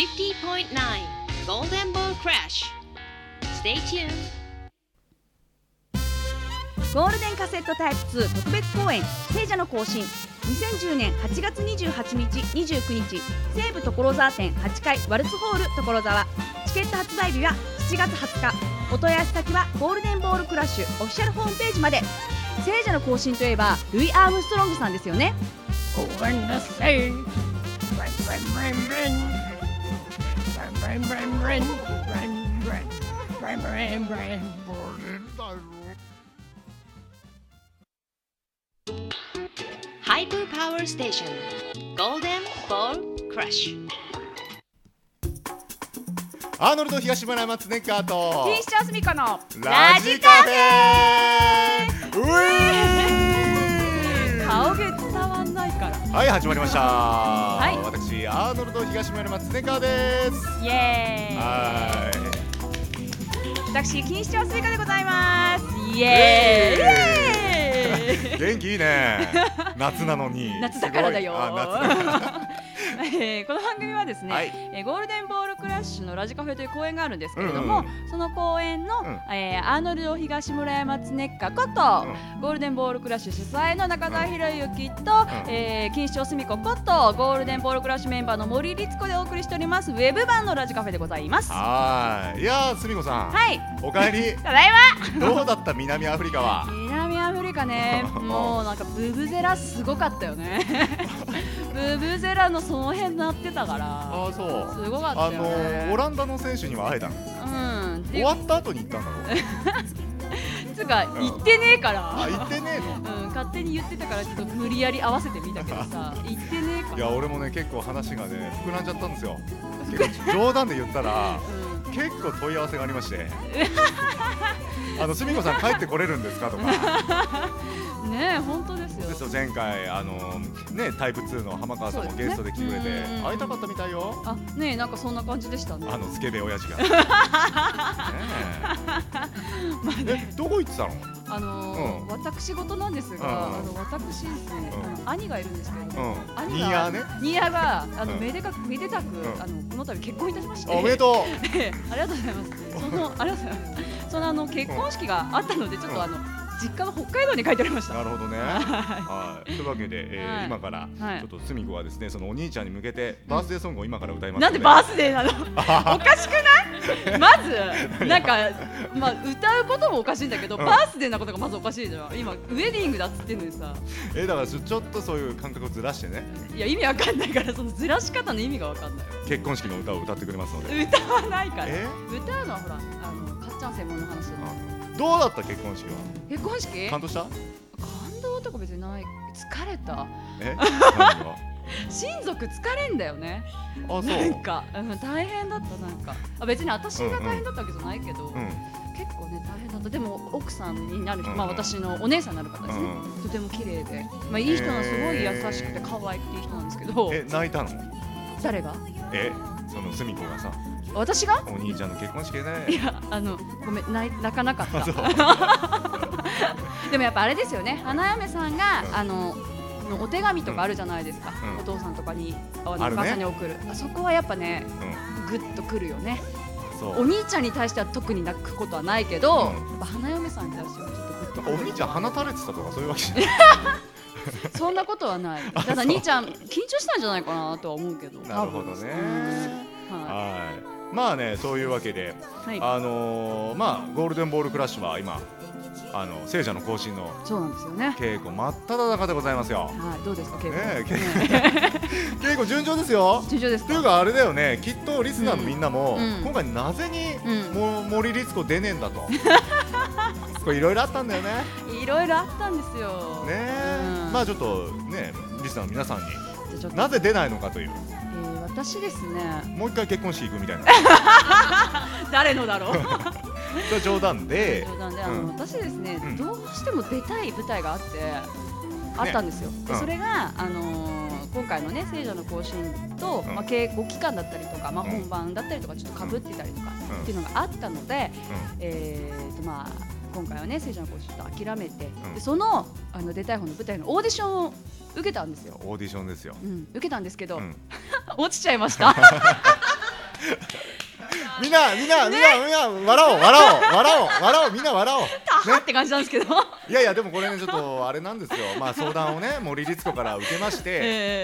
50.9 Golden Ball Crash. Stay tuned. ゴールデンカセットタイプ2特別公演聖者の行進2010年8月28日29日西武所沢店8階ワルツホール所沢。チケット発売日は7月20日。お問い合わせ先はゴールデンボールクラッシュオフィシャルホームページまで。聖者の行進といえばルイ・アームストロングさんですよね。 Hyper Power Station Golden Ball Crush。 アーノルド東村山恒川と錦糸町すみこのラジカフェうえ顔芸伝わんないから。 はい、始まりました。 い私アーノルド東村山恒川です。 イエーイ。私錦糸町すみこでございます。イエーイ。 元気いいね。夏なのに。 夏だからだよ。 夏だからこの番組はですね、 はいゴールデンボールクラッシュのラジカフェという公演があるんですけれども、その公演の、アーノルド東村山恒川こと、ゴールデンボールクラッシュ主催の中澤博之と、錦糸町すみこことゴールデンボールクラッシュメンバーの森律子でお送りしておりますウェブ版のラジカフェでございます。 はい。いやー、すみこさん。 はい。 おかえり。 ただいま。 どうだった南アフリカは。 南アフリカね、もうなんかブブゼラすごかったよね。ブブゼラのその辺なってたから。 ああ、そう。 すごかったよね。 オランダの選手には会えたの。 うん。 終わった後に行ったんだろう。 つか言ってねえから。 あ、言ってねえの。 勝手に言ってたからちょっと無理やり合わせてみたけどさ、言ってねえから。 いや、俺もね、結構話がね膨らんじゃったんですよ。結構冗談で言ったら、結構問い合わせがありまして。すみこさん帰ってこれるんですかとか。 ねえ、本当ですよ。 ですよ、前回ね、タイプ2の浜川さんもゲストで来てくれて、会いたかったみたいよ。 あ、ねえ、なんかそんな感じでしたね。 スケベ親父が。どこ行ってたの？ 私事なんですが、私ですね、兄がいるんですけれども、 ニーヤーね。 ニーヤーがめでたくこの度結婚いたしまして。 おめでとう。 ありがとうございます。ありがとうございます。その結婚式があったので、ちょっと実家は北海道に書いてありました。 なるほどね。はい。というわけで、今からちょっとすみこはですね、そのお兄ちゃんに向けてバースデーソングを今から歌いますので。 なんでバースデーなの？おかしくない？まずなんか歌うこともおかしいんだけど、バースデーなことがまずおかしいじゃん。今ウェディングだっつってんのにさ。 だからちょっとそういう感覚をずらしてね。 いや、意味わかんないから、そのずらし方の意味がわかんないよ。 結婚式の歌を歌ってくれますので。 歌わないから。歌うのはほら、かっちゃん専門の話だ。 どうだった結婚式は？ 結婚式？ 感動した？ 感動とか別にない。疲れた。親族疲れんだよね。 あ、そう。 なんか、大変だった。なんか別に私が大変だったわけじゃないけど、結構ね大変だった。でも奥さんになる人、私のお姉さんになる方ですね。とても綺麗で、いい人なの、すごい優しくて可愛くていい人なんですけど。 泣いたの？ 誰が？ そのすみこがさ。 私が？ お兄ちゃんの結婚式でね。 いや、ごめん、泣かなかった。でもやっぱあれですよね、花嫁さんがお手紙とかあるじゃないですか、お父さんとかにお母さんに送る。そこはやっぱね、グッとくるよね。お兄ちゃんに対しては特に泣くことはないけど、やっぱ花嫁さんに対してはちょっとグッとくる。 お兄ちゃん鼻垂れてたとかそういうわけじゃない？ そんなことはない。ただ兄ちゃん緊張したんじゃないかなとは思うけど。 なるほどね。はい。まあね、そういうわけで、ゴールデンボールクラッシュは今聖者の行進の稽古真っ只中でございますよ。 はい、どうですか稽古？ 稽古順調ですよ。 順調ですか？ というかあれだよね、きっとリスナーのみんなも今回なぜに森律子出ねえんだと。これいろいろあったんだよね。 いろいろあったんですよ。 ね、まあちょっとね、リスナーの皆さんになぜ出ないのかという。 私ですね、 もう一回結婚式行くみたいな。 誰のだろう。 それ冗談で。 私ですね、どうしても出たい舞台があったんですよ。それが今回のね、聖者の行進と稽古期間だったりとか、本番だったりとかちょっと被ってたりとかっていうのがあったので、今回はね、聖者の行進と諦めて、その出たい方の舞台のオーディションを受けたんですよ。 オーディションですよ。 受けたんですけど、落ちちゃいました。 みんな笑おうみんな笑おうねって感じなんですけどいやでもこれねちょっとあれなんですよ相談をね森律子から受けまして、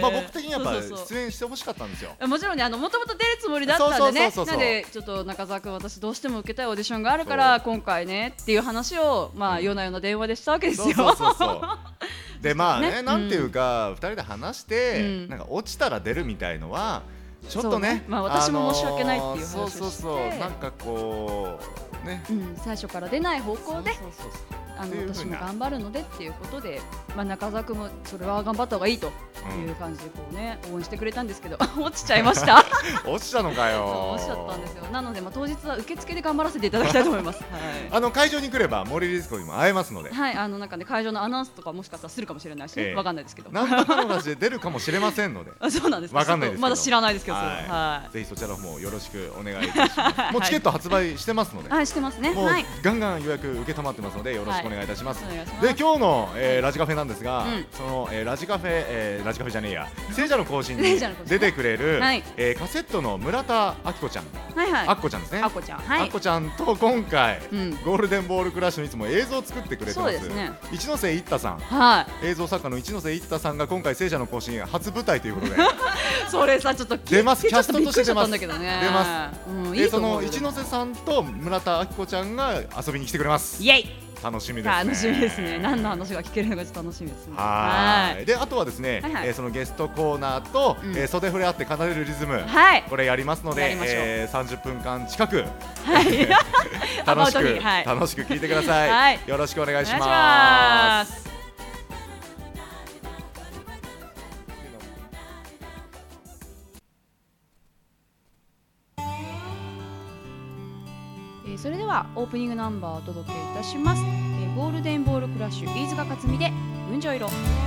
僕的にやっぱ出演してほしかったんですよ。 もちろんねもともと出るつもりだったんでね、なのでちょっと中澤君私どうしても受けたいオーディションがあるから今回ねっていう話を夜な夜な電話でしたわけですよ。 でなんていうか2人で話してなんか落ちたら出るみたいのはちょっとね、 私も申し訳ないっていう話をしてそうなんかこうね、 最初から出ない方向で私も頑張るのでっていうことで、中澤君もそれは頑張った方がいいという感じでこうね応援してくれたんですけど落ちちゃいました落ちたのかよ。 落ちちゃったんですよ。なので当日は受付で頑張らせていただきたいと思います。 会場に来れば森律子にも会えますので、 なんかね会場のアナウンスとかもしかしたらするかもしれないし、わかんないですけど、 何らかの形で出るかもしれませんのでそうなんです。 わかんないですけど、 まだ知らないですけど、 ぜひそちらの方よろしくお願いいたします。もうチケット発売してますので、 してますね。 もうガンガン予約受け止まってますのでよろしくお願いいたします。で今日のラジカフェなんですが、そのラジカフェじゃねえや聖者の行進に出てくれるカセットの村田明子ちゃん、あっこちゃんですね。あっこちゃんと今回ゴールデンボールクラッシュのいつも映像を作ってくれてます一ノ瀬一太さん、映像作家の一ノ瀬一太さんが今回聖者の行進初舞台ということでそれさちょっっと出ます、キャストとして出ます。 出ます。 でその一ノ瀬さんと村田明子ちゃんが遊びに来てくれます。 イエイ。 楽しみですね。 楽しみですね。何の話が聞けるのかちょっと楽しみですね。 であとはですね、そのゲストコーナーと、袖触れ合って奏でるリズム、これやりますので、30分間近く、楽しく聞いてください。よろしくお願いします。 それではオープニングナンバーをお届けいたします。ゴールデンボールクラッシュ飯塚克美で群青色。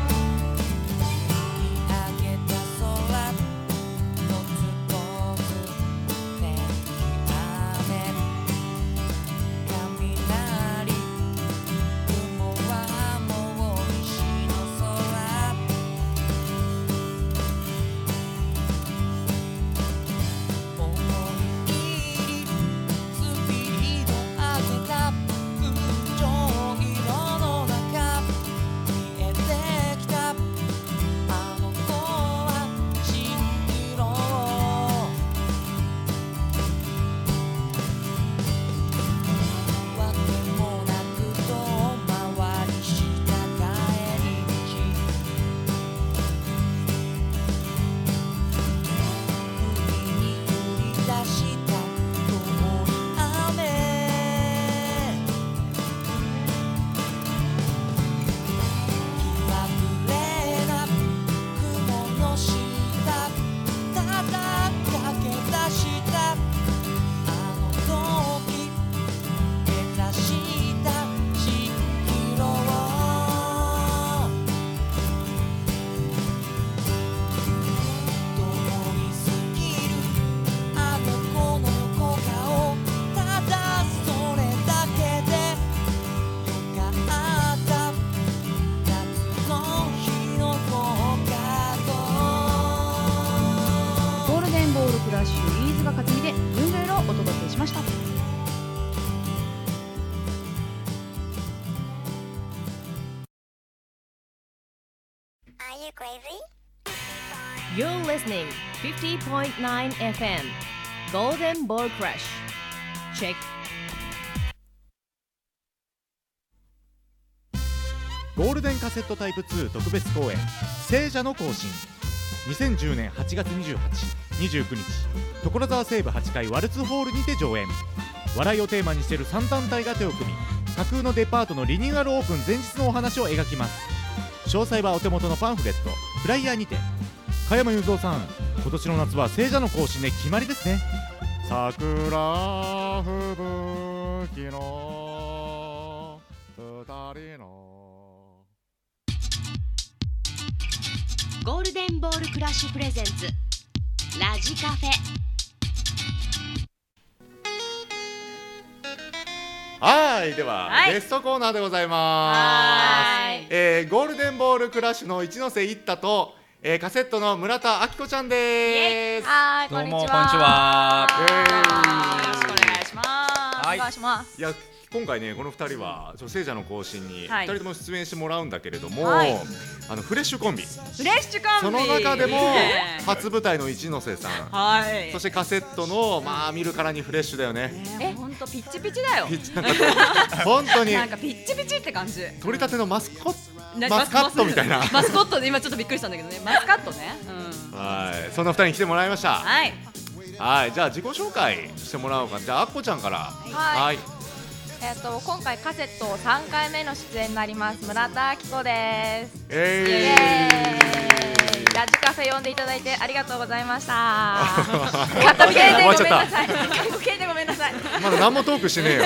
You're listening 50.9 FM Golden Ball Crush. Check. ゴールデンカセットタイプ2特別公演聖者の行進2010年8月28、29日所沢西部8階ワルツホールにて上演。笑いをテーマにしている3団体が手を組み架空のデパートのリニューアルオープン前日のお話を描きます。詳細はお手元のパンフレットフライヤーにて。加山雄三さん、今年の夏は聖者の行進で決まりですね。桜吹雪の二人のゴールデンボールクラッシュプレゼンツラジカフェ。 はい、では、ゲストコーナーでございます。ゴールデンボールクラッシュの一ノ瀬一太とカセットの村田明子ちゃんです。 はい、こんにちは。 どうもこんにちは。 よろしくお願いします。 お願いします。 いや今回ねこの2人は聖者の行進に2人とも出演してもらうんだけれども、フレッシュコンビ、その中でも初舞台の一ノ瀬さん、そしてカセットの見るからにフレッシュだよね。 本当ピッチピチだよ。 本当になんかピッチピチって感じ。 取り立てのマスカットみたいな。 マスコットで今ちょっとびっくりしたんだけどね。マスカットね。 はい、そんな2人に来てもらいました。 はい。 はい、じゃあ自己紹介してもらおうか。じゃああっこちゃんから。はい。 今回カセット3回目の出演になります村田明子です。ラジカフェ呼んでいただいてありがとうございました。過去形でごめんなさい。過去形でごめんなさい。 まだ何もトークしてねえよ。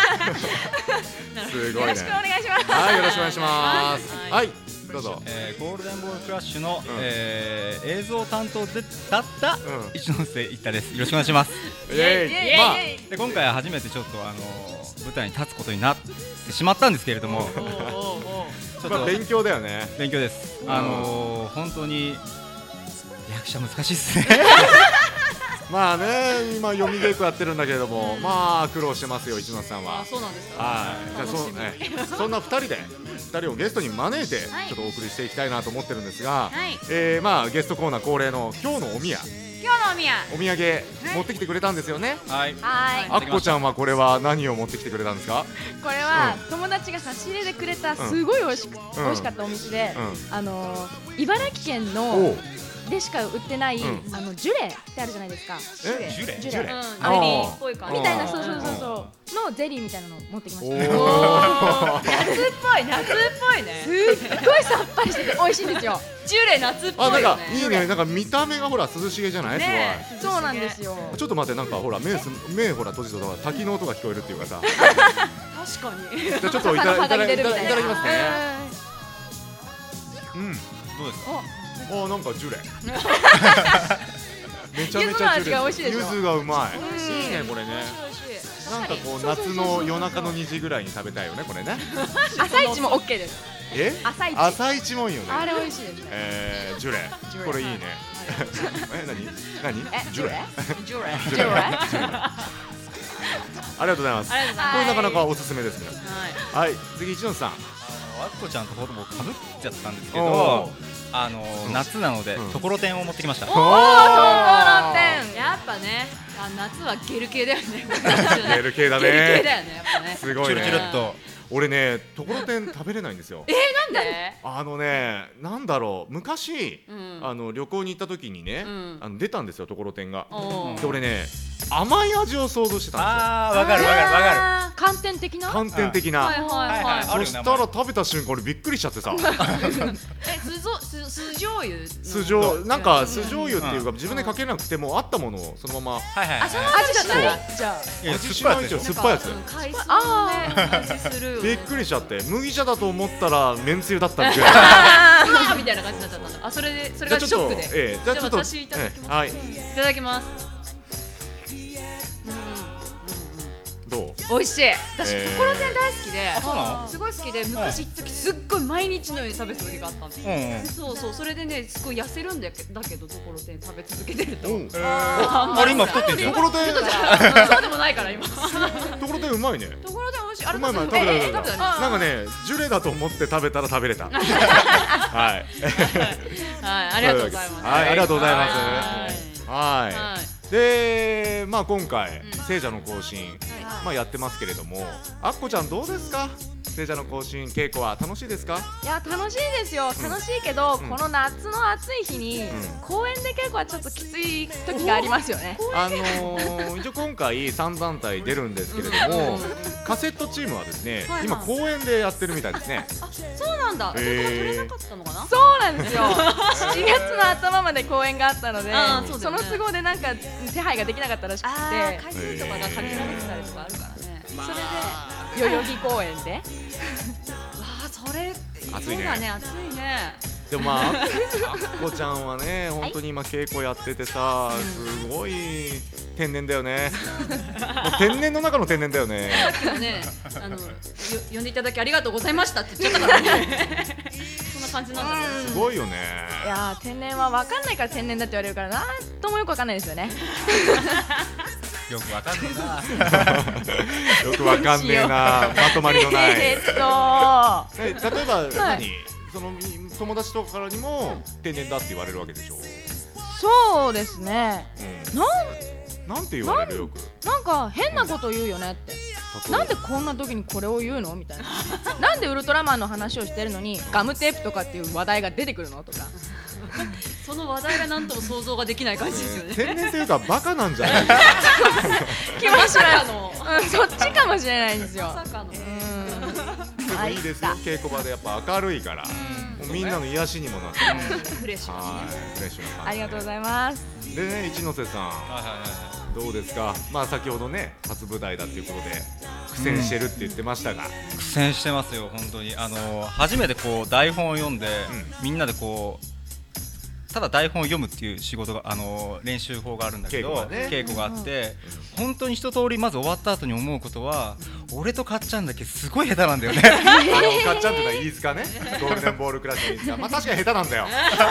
すごいね。 よろしくお願いします。 はい、よろしくお願いします。はい、どうぞ。 ゴールデンボールクラッシュの映像担当だった一ノ瀬一太です。よろしくお願いします。で今回は初めてちょっと舞台に立つことになってしまったんですけれども、 ちょっと勉強だよね。 勉強です。本当に役者難しいですね。 まあね、今読み稽古やってるんだけれども、苦労してますよ一ノ瀬さんは。 そうなんですか。 はい。じゃあそんな2人をゲストに招いてちょっとお送りしていきたいなと思ってるんですが、ゲストコーナー恒例の今日のお土産持ってきてくれたんですよね。 はい。 あっこちゃんはこれは何を持ってきてくれたんですか？ これは友達が差し入れでくれたすごい美味しかったお店で、茨城県のでしか売ってないジュレってあるじゃないですか。 ジュレゼリーっぽい感じみたいな、そうのゼリーみたいなの持ってきました。 夏っぽいね。 すっごいさっぱりしてて美味しいんですよ。 ジュレ夏っぽいよね。 いいね。なんか見た目がほら涼しげじゃない？すごい。 そうなんですよ。 ちょっと待って、なんかほら目ほら閉じたら滝の音が聞こえるっていうかさ。 確かに。 じゃあちょっといただきますね。 どうですか？ なんかジュレ。めちゃめちゃジュレ。柚子がうまい。いいねこれね。なんかこう夏の夜中の2時ぐらいに食べたいよねこれね。 朝一も OK です。 朝一もいいよね。 あれ美味しいですね。 ジュレ。これいいね。何？ジュレ。ありがとうございます。これなかなかおすすめですね。はい。次一ノ瀬さん。 あっこちゃんとほぼかぶっちゃったんですけど、夏なのでところてんを持ってきました。 ところてん。 やっぱね、夏はゲル系だよね。 ゲル系だね。 ゲル系だよね。やっぱね。 すごいね。 チュルチュルっと。 俺ね、ところてん食べれないんですよ。 なんで？ なんだろう、昔旅行に行った時にね、出たんですよところてんが。で俺ね、甘い味を想像してたんですよ。 わかる。 寒天的な。 そしたら食べた瞬間俺びっくりしちゃってさ。 酢醤油。 なんか酢醤油っていうか自分でかけなくてもあったものをそのまま。 味じゃない？じゃあ。 味しないんですよ。酸っぱいやつ。 味する。 びっくりしちゃって、麦茶だと思ったらめんつゆだったみたいな。 みたいな感じになっちゃったんだ。それがショックで。 じゃあちょっと私いただきます。 はい。 いただきます。 どう？ 美味しい。私ところてん大好きで、 そうなの？ すごい好きで、昔一時すっごい毎日のように食べてた時があったんですよ。そう、それでね、すごい痩せるんだけどところてん食べ続けてると。 あれ今太ってんじゃん。 ところてん。 そうでもないから今。 ところてんうまいね。 ところてん美味しい。 うまい食べた。なんかね、ジュレだと思って食べたら食べれた。はい。 ありがとうございます。 はい、ありがとうございます。はい。で、今回聖者の行進やってますけれども、あっこちゃんどうですか？聖者の行進稽古は楽しいですか？ いや楽しいですよ。楽しいけど、この夏の暑い日に公園で稽古はちょっときつい時がありますよね。 一応今回3団体出るんですけれども、カセットチームはですね、今公園でやってるみたいですね。 そうなんだ。取れなかったのかな？ そうなんですよ。7月の頭まで公演があったので、その都合でなんか手配ができなかったらしくて、 回数とかが限られてたりとかあるからね。 それで代々木公園で。 それ暑いね。 暑いね。 でもあっこちゃんはね、本当に今稽古やっててさ、すごい天然だよね。天然の中の天然だよね。 さっきもね、呼んでいただきありがとうございましたって言っちゃったからね。そんな感じなんだね。 すごいよね。 いや天然は分かんないから天然だって言われるからなんともよく分かんないですよね。 よくわかんねえな。 よくわかんねえな。まとまりのない。例えば何？その友達とかからにも天然だって言われるわけでしょ。 そうですね。 なんて言われるよく。 なんか変なこと言うよねって。なんでこんな時にこれを言うのみたいな。なんでウルトラマンの話をしてるのにガムテープとかっていう話題が出てくるのとか。 その話題がなんとも想像ができない感じですよね。 天然というかバカなんじゃない？ 気もしないの。そっちかもしれないんですよ。 まさかの。 いいですよ。稽古場でやっぱ明るいから、みんなの癒しにもなって。 フレッシュ。 フレッシュな感じ。 ありがとうございます。 でね、一ノ瀬さん、どうですか。まあ先ほどね、初舞台だっていうことで苦戦してるって言ってましたが。 苦戦してますよ本当に。初めてこう台本を読んで、みんなでこう。ただ台本を読むっていう仕事が練習法があるんだけど稽古があって、本当に一通りまず終わった後に思うことは、俺とかっちゃんだけすごい下手なんだよね。かっちゃんってのは飯塚ね、ゴールデンボールクラスの飯塚。まあ確かに下手なんだよ。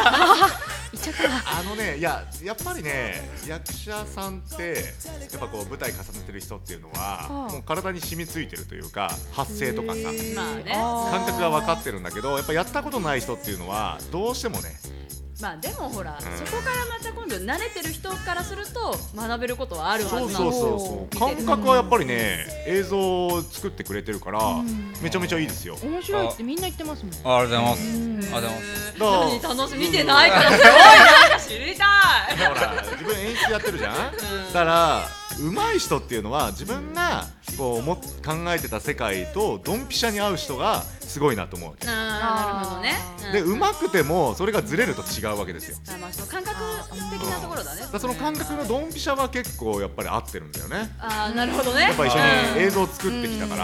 やっぱりね、役者さんってやっぱこう舞台重ねてる人っていうのはもう体に染みついてるというか、発声とかさ、感覚が分かってるんだけど、やっぱやったことない人っていうのはどうしてもね。 まあでもほら、そこからまた今度慣れてる人からすると学べることはあるはずなんですよ。 そう感覚はやっぱりね、映像を作ってくれてるからめちゃめちゃいいですよ。 面白いってみんな言ってますもん。 ありがとうございます。ありがとうございます。 何楽しみ見てないからすごいなんか知りたい。 ほら自分演出やってるじゃん。だから上手い人っていうのは自分がこう考えてた世界とドンピシャに合う人がすごいなと思う。 なるほどね。 で上手くてもそれがずれると違うわけですよ。 まあその感覚的なところだね。 その感覚のドンピシャは結構やっぱり合ってるんだよね。 なるほどね。やっぱ一緒に映像を作ってきたから、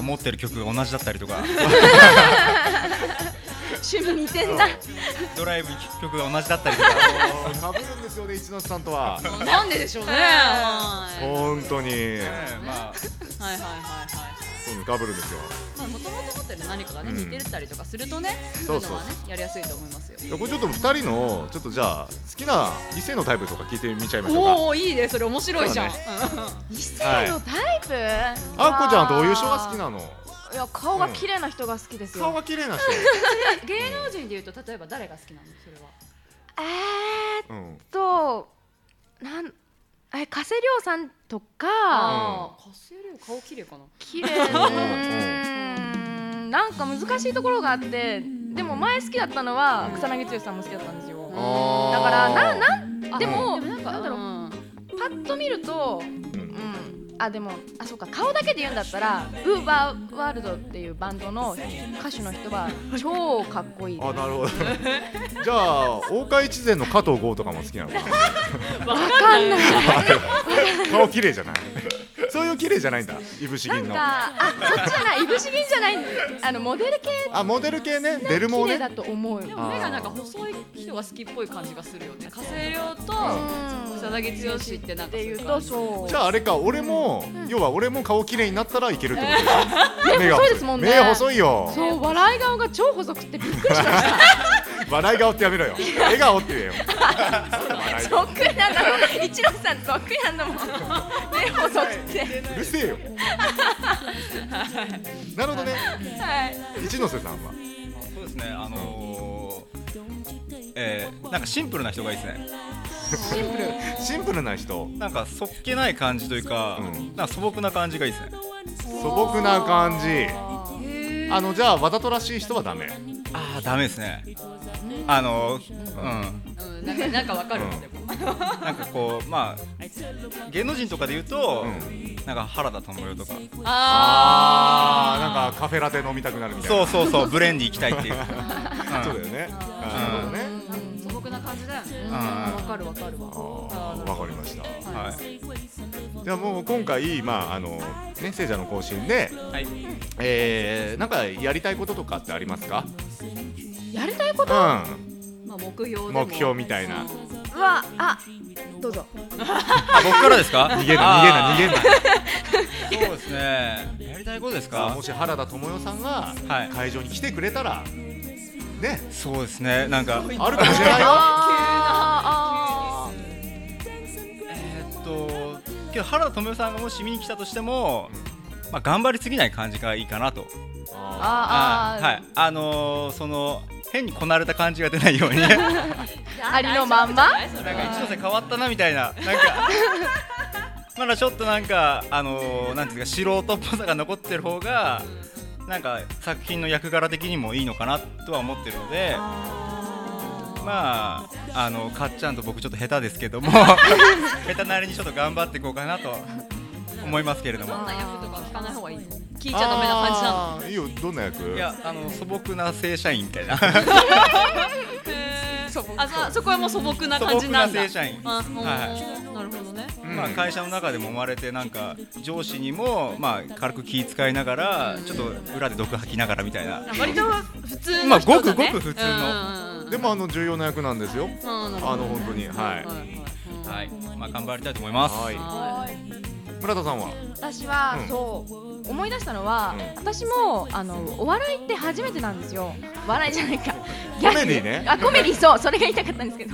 持ってる曲が同じだったりとか。 趣味似てんだ。 ドライブ曲が同じだったりとか。 かぶるんですよね、一ノ瀬さんとは。 なんででしょうね。 本当に。 はい。 そうかぶるんですよ。 もともと持ってる何かがね似てたりとかするとね、そういうのはねやりやすいと思いますよ。 これちょっと2人のちょっとじゃあ好きな異性のタイプとか聞いてみちゃいましょうか。 おお、いいね、それ面白いじゃん。 異性のタイプ。 あっこちゃんどういう人が好きなの？ いや、顔が綺麗な人が好きですよ。 顔が綺麗な人。 芸能人でいうと例えば誰が好きなの？それは。 加瀬亮さんとか。 加瀬亮顔綺麗かな。 綺麗。なんか難しいところがあって、でも前好きだったのは草薙剛さんも好きだったんですよ。だからでもなんだろう、パッと見ると。でもそうか、顔だけで言うんだったらウーバーワールドっていうバンドの歌手の人は超かっこいい。 なるほど。じゃあ大岡越前の加藤剛とかも好きなの？ わかんない。 顔綺麗じゃない？そういう綺麗じゃないんだ。いぶし銀の。 そっちじゃない。いぶし銀じゃない。モデル系。 モデル系ね。デルモね。 綺麗だと思う。 でも目がなんか細い人が好きっぽい感じがするよね。加瀬亮と草薙剛ってなんか言うとそう。 じゃああれか、俺も要は俺も顔綺麗になったらいけるってことでしょ。目細いですもんね。 目細いよ。 そう、笑い顔が超細くてびっくりしました。 笑い顔ってやめろよ。笑顔って言えよ。 そっくりなんだもん。一ノ瀬さんそっくりなんだもん。目細くて。 うるせえよ。なるほどね。一ノ瀬さんは。 そうですね。なんかシンプルな人がいいですね。 シンプルな人。 なんかそっけない感じというか、なんか素朴な感じがいいですね。 素朴な感じ。じゃあわざとらしい人はダメ。 ダメですね。 なんかわかる。 なんかこう芸能人とかで言うと、なんか原田知世とか。 なんかカフェラテ飲みたくなるみたいな。 そうブレンディ行きたいっていう。 そうだよね。 素朴な感じだよね。わかるわ。わかりました。じゃあもう今回聖者の行進でなんかやりたいこととかってありますか？ やりたいこと？ 目標みたいな。 どうぞ。 僕からですか？ 逃げんな。 そうですね。やりたいことですか？ もし原田知世さんが会場に来てくれたらね。 そうですね、なんかあるかもしれないよ。 けど原田知世さんがもし見に来たとしても、まあ頑張りすぎない感じがいいかなと。はい、その変にこなれた感じが出ないようにありのまんま。 なんか一ノ瀬変わったなみたいな、なんかまだちょっとなんかなんていうか素人っぽさが残ってる方がなんか作品の役柄的にもいいのかなとは思ってるので、まあかっちゃんと僕ちょっと下手ですけども下手なりにちょっと頑張っていこうかなと思いますけれども。 どんな役とか聞かない方がいい。聞いちゃダメな感じなの。 いいよ、どんな役？ いや素朴な正社員みたいなそこはもう素朴な感じなんだ。 素朴な正社員。 なるほどね。 まあ会社の中でも生まれて、なんか上司にもまあ軽く気遣いながらちょっと裏で毒吐きながらみたいな。 割と普通まあごの人だね。 くごく普通の。 でも重要な役なんですよ。本当にはい。 まあ頑張りたいと思います。 村田さんは？ 私はそう思い出したのは、私もお笑いって初めてなんですよ。笑いじゃないか。 コメディね。 コメディ、そう、それが言いたかったんですけど。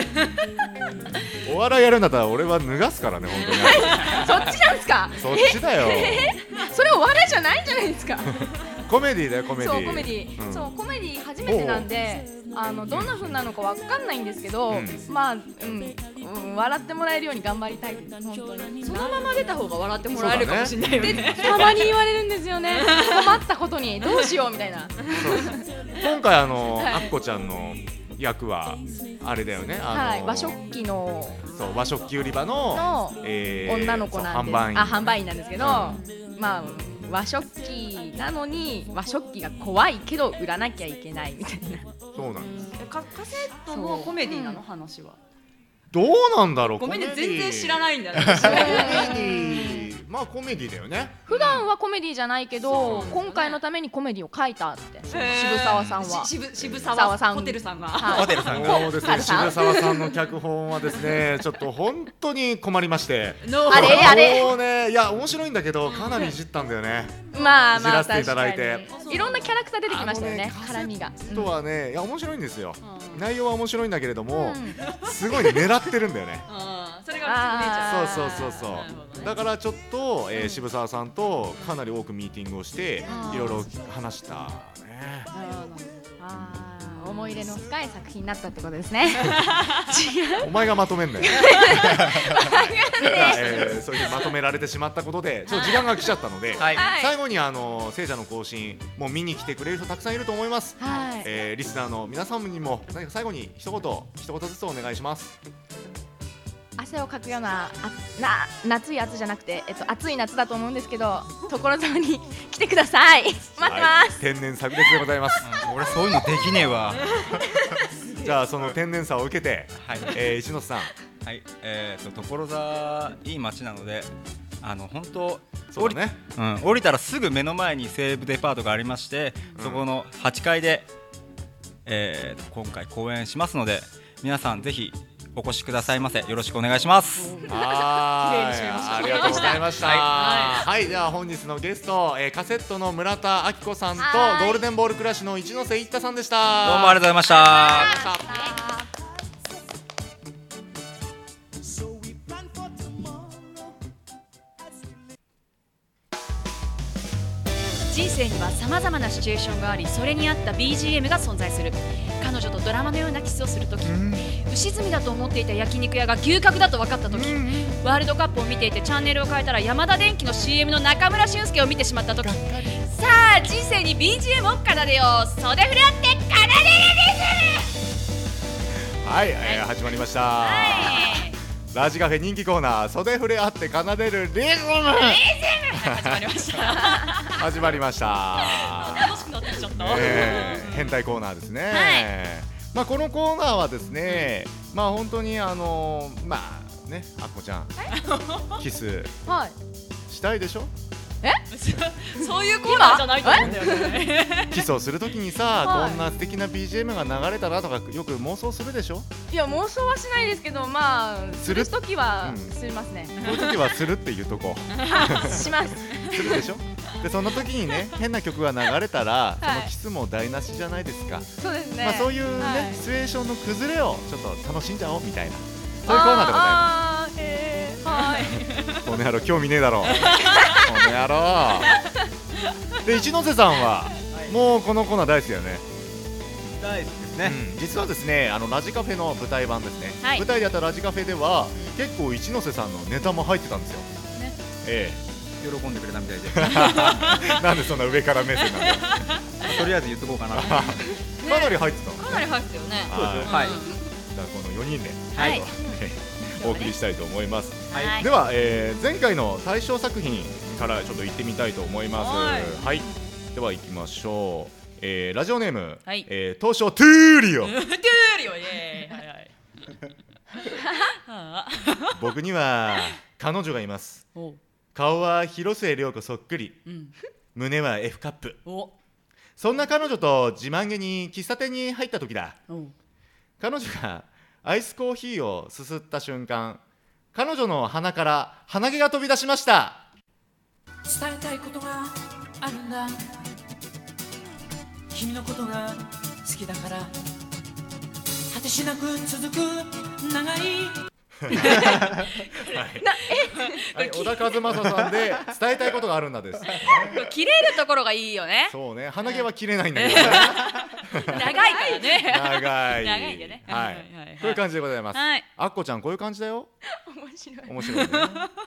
お笑いやるんだったら俺は脱がすからね、本当に。 そっちなんですか？ そっちだよ。 それお笑いじゃないんじゃないですか。 コメディだよ、コメディ。 そう、コメディ、そう、コメディ初めてなんで、どんな風なのかわかんないんですけど、まあ、笑ってもらえるように頑張りたいです。本当に。 そのまま出た方が笑ってもらえるかもしれないよね。 たまに言われるんですよね。困ったことにどうしようみたいな。 今回あっこちゃんの役はあれだよね。 和食器の和食器売り場の女の子なんで、販売員なんですけど、まあ和食器なのに和食器が怖いけど売らなきゃいけないみたいな。 そうなんです。 カセットもコメディなの話は。 どうなんだろう。 ごめんね、全然知らないんだね。 まあコメディだよね。 普段はコメディじゃないけど、今回のためにコメディを書いたって渋沢さんは。 渋沢さん、ホテルさんが。 そうですね。渋沢さんの脚本はですね、ちょっと本当に困りまして。 あれもうね、いや面白いんだけどかなりいじったんだよね。 まあいじらせていただいて、 いろんなキャラクター出てきましたよね。絡みが。 とはね、いや面白いんですよ。内容は面白いんだけれども、すごい狙ってるんだよね。 それが見えちゃう。 そうだからちょっと渋沢さんとかなり多くミーティングをしていろいろ話したね。 思い入れの深い作品になったってことですね。 お前がまとめんだよ。そういうまとめられてしまったことでちょっと時間が来ちゃったので、最後に聖者の行進もう見に来てくれる人たくさんいると思います。リスナーの皆さんにも最後に一言ずつお願いします。 汗をかくような夏い夏じゃなくて、暑い夏だと思うんですけど、所沢に来てください。待ってます。 天然炸裂でございます。 俺そういうのできねえわ。 じゃあその天然さを受けて、一ノ瀬さん。 はい、所沢いい街なので、本当降りたらすぐ目の前に西武デパートがありまして、そこの8階で今回公演しますので、皆さんぜひお越しくださいませ。よろしくお願いします。 ありがとうございました。はい、では本日のゲスト、カセットの村田明子さんとゴールデンボールクラッシュの一ノ瀬一太さんでした。 どうもありがとうございました。 人生には様々なシチュエーションがあり、それに合った BGM が存在する。彼女とドラマのようなキスをするとき、牛住だと思っていた焼肉屋が牛角だと分かったとき、ワールドカップを見ていてチャンネルを変えたらヤマダ電機の CM の中村俊輔を見てしまったとき、さあ人生に BGM を奏でよう。袖振り合って奏でるリズム。 はい、始まりました。ラジカフェ人気コーナー、袖触れ合って奏でるリズム。 始まりました。 始まりました。 楽しくなってきちゃった。 変態コーナーですね。まあこのコーナーはですね、まあ本当にまあね、あっこちゃんキスしたいでしょ。 そういうコーナーじゃないと思うんだよね。 キスをするときにさ、こんな素敵な BGM が流れたらとかよく妄想するでしょ。 いや妄想はしないですけど、まあするときはしますね。 こういうときはするっていうとこ。 します。 するでしょ。 でその時にね変な曲が流れたら、そのキスも台無しじゃないですか。 そうですね。 まあそういうね、シチュエーションの崩れをちょっと楽しんじゃおうみたいな、そういうコーナーでございます。 はい。 この野郎興味ねえだろ。この野郎。で一ノ瀬さんはもうこのコーナー大好きだよね。 大好きですね。 実はですね、ラジカフェの舞台版ですね。舞台でやったラジカフェでは結構一ノ瀬さんのネタも入ってたんですよ。 喜んでくれたみたいで。 なんでそんな上から目線なんだよ。 とりあえず言っとこうかな。かなり入ってた。 かなり入ってたよね。 そうですよ。はい。じゃあこの4人でお送りしたいと思います。では前回の大賞作品からちょっと行ってみたいと思います。はい。では行きましょう。ラジオネーム東証トゥーリオ。トゥーリオ、イエーイ。はいはい。僕には彼女がいます。顔は広末涼子そっくり、胸は F カップ。そんな彼女と自慢げに喫茶店に入った時だ。彼女がアイスコーヒーをすすった瞬間、彼女の鼻から鼻毛が飛び出しました。伝えたいことがあるんだ。君のことが好きだから、果てしなく続く長い小田和正さんで伝えたいことがあるんだです。 切れるところがいいよね。 そうね、鼻毛は切れないんだけどね。 長いからね。 長い。 長いんでね。 はい。こういう感じでございます。あっこちゃんこういう感じだよ。 面白い。 面白いね。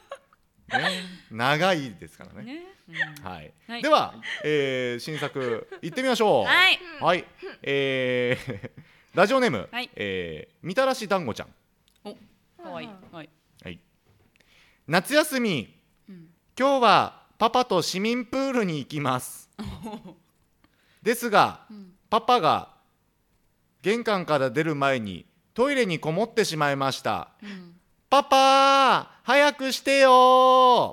長いですからね。はい。では新作行ってみましょう。はい。ラジオネームみたらし団子ちゃん。 かわいい。はい。 夏休み、今日はパパと市民プールに行きます。ですが、パパが玄関から出る前にトイレにこもってしまいました。パパ、早くしてよ。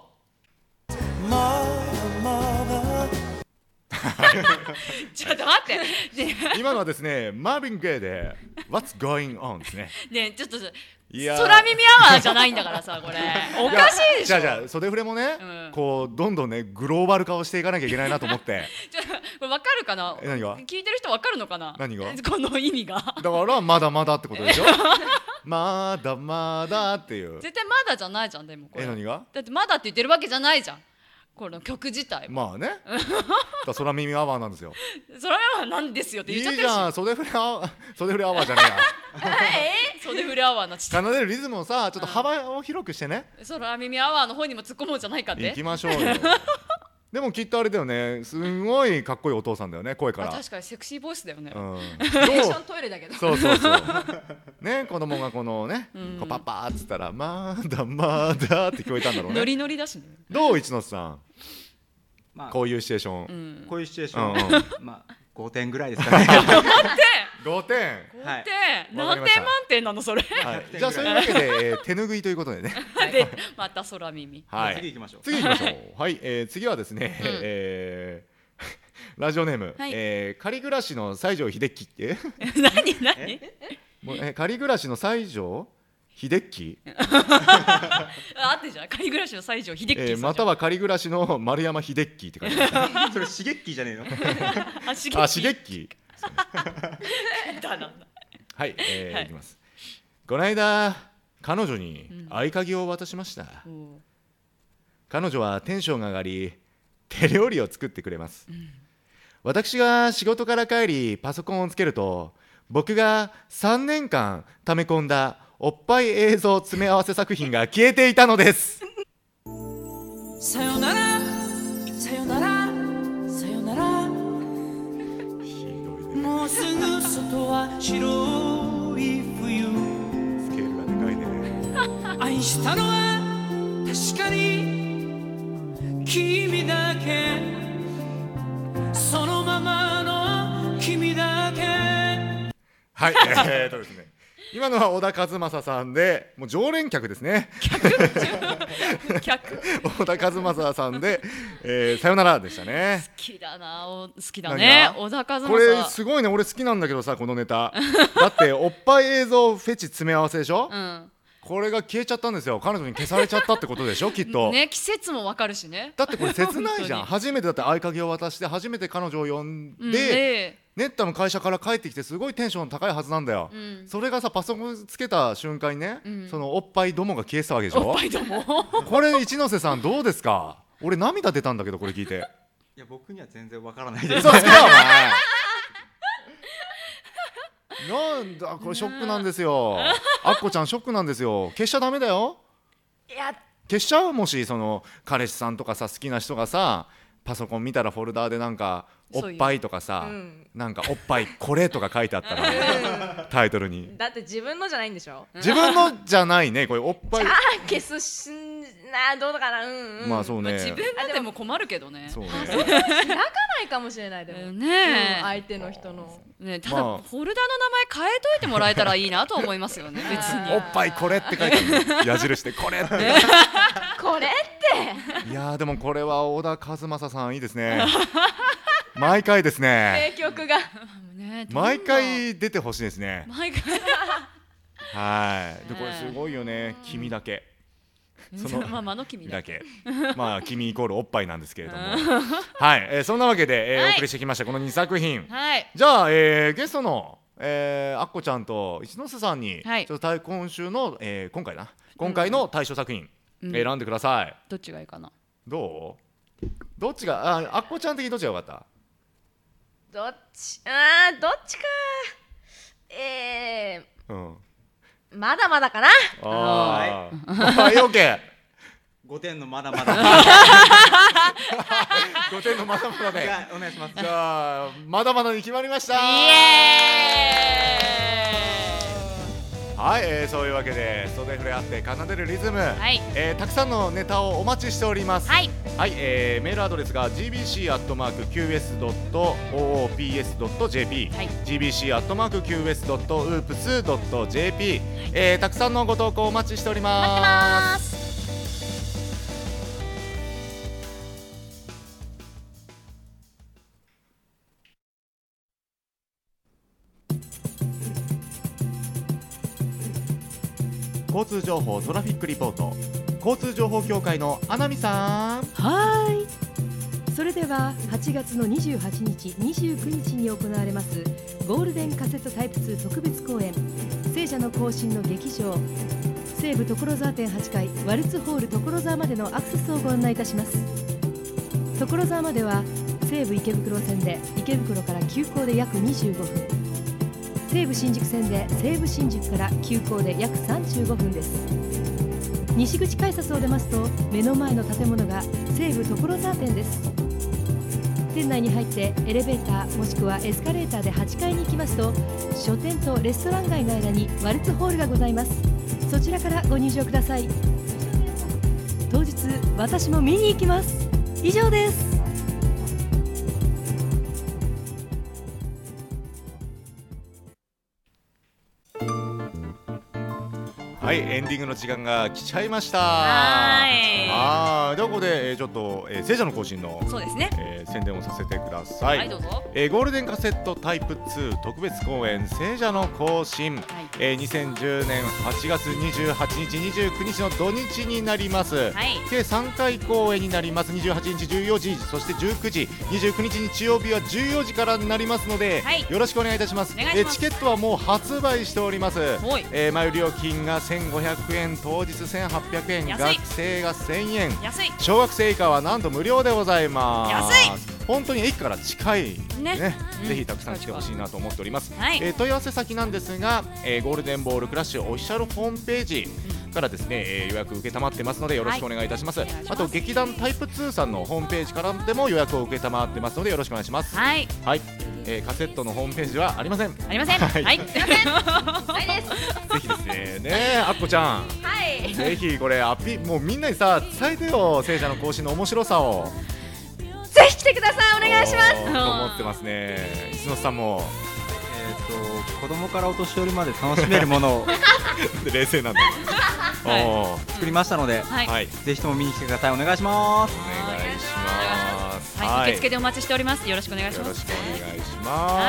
ちょっと待って。 今のはですね、マーヴィン・ゲイで What's Going On ですね。 ね、ちょっと空耳アワーじゃないんだからさ、これおかしいでしょ。 じゃあ袖触れもね、こうどんどんねグローバル化をしていかなきゃいけないなと思って。 これ分かるかな。 何が？ 聞いてる人分かるのかな。 何が？ この意味が。 だからまだまだってことでしょ。まだまだっていう。 絶対まだじゃないじゃん。でもこれ。 何が？ だってまだって言ってるわけじゃないじゃん。この曲自体まあね。空耳アワーなんですよ。 空耳アワーなんですよって言っちゃってるし。 いいじゃん、袖触れアワーじゃねえや。 袖触れアワーなち奏でるリズムをさ、ちょっと幅を広くしてね。 空耳アワーの方にも突っ込もうじゃないかって。 行きましょうよ。でもきっとあれだよね、すごいかっこいいお父さんだよね、声から。 確かにセクシーボイスだよね。 ステーショントイレだけど。 そうそうそう。ね、子供がこのね、こうパパーっつったらまだまだって聞こえたんだろうね。 ノリノリだしね。 どう一ノ瀬さん。こういうシチュエーション。 こういうシチュエーション。まあ5点ぐらいですかね。 5点。 何点満点なのそれ。 じゃあそういうわけで手拭いということでね。 でまた空耳。 次行きましょう。 次行きましょう。はい、次はですね、ラジオネーム仮暮らしの西城秀樹って。 何？ 仮暮らしの西城秀樹。 あってじゃん。仮暮らしの西城秀樹。 または仮暮らしの丸山秀樹って書いてある。 それしげっきじゃねえの？ あ、しげっき。はい、いきます。この間彼女に合鍵を渡しました。彼女はテンションが上がり手料理を作ってくれます。私が仕事から帰りパソコンをつけると、僕が3年間溜め込んだおっぱい映像詰め合わせ作品が消えていたのです。さよならさよならさよなら、もうすぐ外は白い冬。スケールがでかいね。愛したのは確かに君だけ、そのままの君だけ。はい、ですね、今のは小田和正さんで、もう常連客ですね。小田和正さんで、さよならでしたね。 好きだな、好きだね、小田和正。 これすごいね、俺好きなんだけどさ、このネタ。だっておっぱい映像フェチ詰め合わせでしょ。 これが消えちゃったんですよ。彼女に消されちゃったってことでしょきっとね、季節もわかるしね。 だってこれ切ないじゃん。初めてだって合鍵を渡して初めて彼女を呼んで、ね、多分会社から帰ってきてすごいテンション高いはずなんだよ、それがさパソコンつけた瞬間にね、そのおっぱいどもが消えてたわけでしょ。 おっぱいどもこれ一ノ瀬さんどうですか。俺涙出たんだけどこれ聞いて。 いや僕には全然わからないです。 嘘つけよお前なんだこれショックなんですよ。あっこちゃんショックなんですよ。消しちゃダメだよ。 いや消しちゃう。もしその彼氏さんとかさ好きな人がさパソコン見たらフォルダーでなんかおっぱいとかさ、なんかおっぱいこれとか書いてあったらタイトルに。 だって自分のじゃないんでしょ。 自分のじゃないねこれおっぱい。 消すしなどうだかな。 まあそうね。 自分のでも困るけどね。 そうね。 開かないかもしれないでもね。 相手の人の。 ね、ただフォルダの名前変えといてもらえたらいいなと思いますよね。別におっぱいこれって書いてある矢印でこれってこれっていやーでもこれは小田和正さんいいですね毎回ですね。 名曲が毎回出てほしいですね。 毎回はいでこれすごいよね。君だけそのままの君だけまあ君イコールおっぱいなんですけれどもはい、そんなわけで、お送りしてきましたこの2作品、じゃあ、ゲストの、あっこちゃんと一ノ瀬さんに、ちょっと今週の、今回の対象作品、選んでください。 どっちがいいかな。 どっちがあっこちゃん的にどっちがよかった。 どっちかまだまだかな。 はい、オッケー。 5点のまだまだ。 5点のまだまだで。 お願いします。 じゃあまだまだに決まりました。イエーイ。はい、そういうわけで袖触れ合って奏でるリズム、たくさんのネタをお待ちしております。はい、メールアドレスが gbc@qs.oops.jp、gbc@qs.oops.jp、たくさんのご投稿お待ちしております。 待ってます。 交通情報トラフィックリポート、交通情報協会の穴見さん。 はい、それでは8月の28日29日に行われますゴールデンカセットタイプ2特別公演聖者の行進の劇場西武所沢店8階ワルツホール所沢までのアクセスをご案内いたします。所沢までは西武池袋線で池袋から急行で約25分、西武新宿線で西武新宿から急行で約35分です。西口改札を出ますと目の前の建物が西武所沢店です。店内に入ってエレベーターもしくはエスカレーターで8階に行きますと書店とレストラン街の間にワルツホールがございます。そちらからご入場ください。当日私も見に行きます。以上です。 はい、エンディングの時間が来ちゃいました。ではここで、ちょっと、聖者の行進のそうですね、 宣伝をさせてください。 はい、どうぞ。 ゴールデンカセットタイプ2特別公演聖者の行進、2010年8月28日29日の土日になります、計3回公演になります。28日14時、そして19時、29日日曜日は14時からになりますので、よろしくお願いいたします。チケットはもう発売しております。前売り料金が1500円、当日1800円、学生が1000円、小学生以下はなんと無料でございます。本当に駅から近いね、ぜひたくさん来てほしいなと思っております。問い合わせ先なんですが、ゴールデンボールクラッシュオフィシャルホームページからですね、予約受けたまってますのでよろしくお願いいたします。あと劇団タイプ2さんのホームページからでも予約を受けたまってますのでよろしくお願いします。はい、カセットのホームページはありません。 ありません。はい。ぜひですね、あっこちゃん。ぜひこれもうみんなにさ伝えてよ、聖者の行進の面白さを。 ぜひ来てください。お願いします。 と思ってますね。石野さんも。 子供からお年寄りまで楽しめるものを冷静なんだ。 作りましたので、ぜひとも見に来てください。お願いします。 お願いします。 受付でお待ちしております。よろしくお願いします。 よろしくお願いします。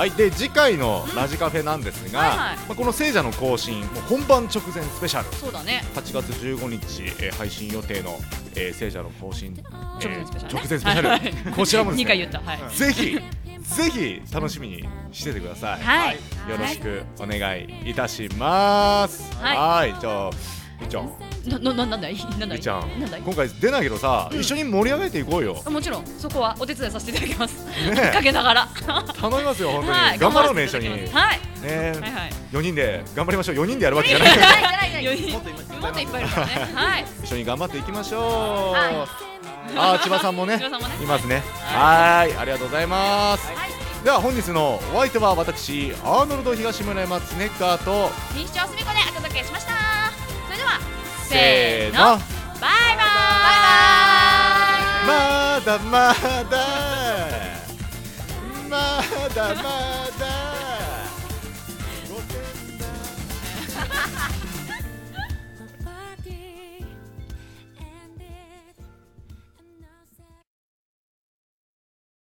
はい、で次回のラジカフェなんですが、この聖者の行進もう本番直前スペシャル、 そうだね、 8月15日、配信予定の、聖者の行進、 直前スペシャル、 直前スペシャル、こちらもですね、 2回言った、 ぜひ楽しみにしててください。よろしくお願いいたします。はい、じゃあみっちゃん、 なんだいみっちゃん、 今回出ないけどさ、一緒に盛り上げていこうよ。 もちろんそこはお手伝いさせていただきます。かけながら頼みますよ、本当に頑張ろうね、一緒にね。4人で頑張りましょう。4人でやるわけじゃない、 もっといっぱいいるからね。 一緒に頑張っていきましょう。千葉さんもねいますね。ありがとうございます。では本日のお相手は私アーノルド東村山常川と西町すみこでお届けしました。それではせーの、 バイバイ。まだまだまだまだ